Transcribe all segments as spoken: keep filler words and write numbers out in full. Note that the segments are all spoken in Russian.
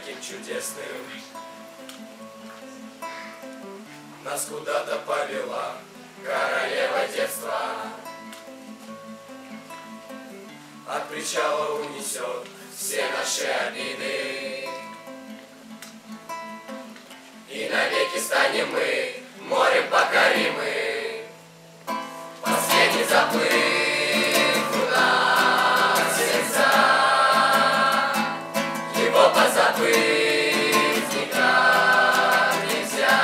таким чудесным. Нас куда-то повела королева детства. От причала унесет все наши обиды, и навеки станем мы морем покоримы. Последний заплыв у нас сердца, его позабыть никак нельзя.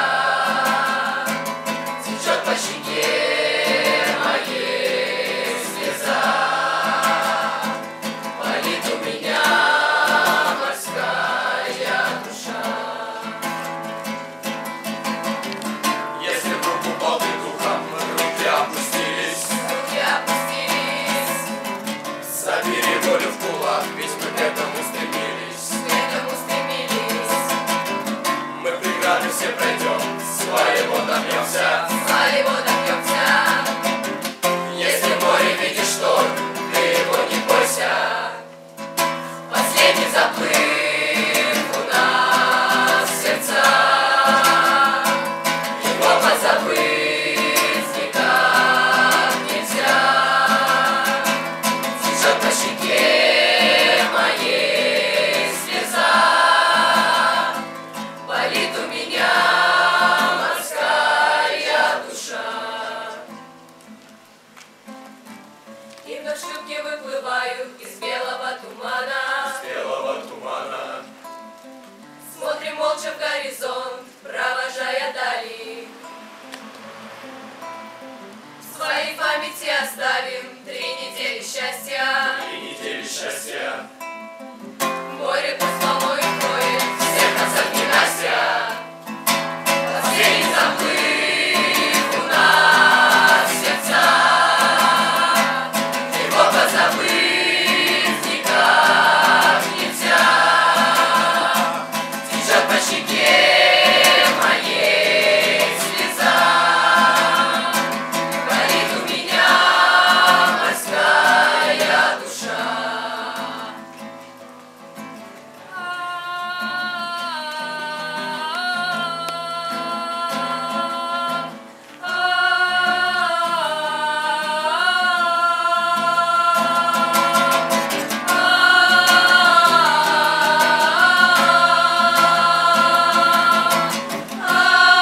Течет по щеке моей слеза, болит у меня морская душа. Если вдруг упал ты духом, руки опустились, руки опустились, собери волю в кулак, ведь мы к этому стремились, к этому стремились. Мы преграды все пройдем, своего добьемся, своего добьемся. Если в море видишь шторм, ты его не бойся. Последний заплыв у нас сердца, его позабыть никак нельзя. Течет по щеке моей слеза, болит у меня морская душа. И вновь шлюпки выплывают из белого тумана, из белого тумана. Смотрим молча в горизонт, провожая дали. В своей памяти оставим три недели счастья, три недели счастья. Море под волной кроет всех нас от ненастья. Последний заплыв у нас сердца, его позабыть никак нельзя. Течет по щеке моей слеза, болит у меня морская душа.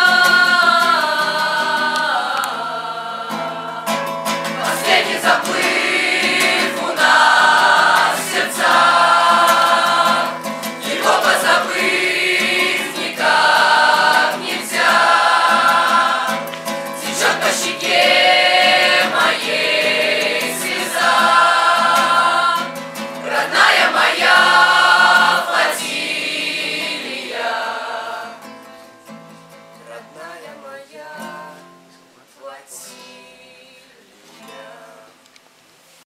Последний заплыв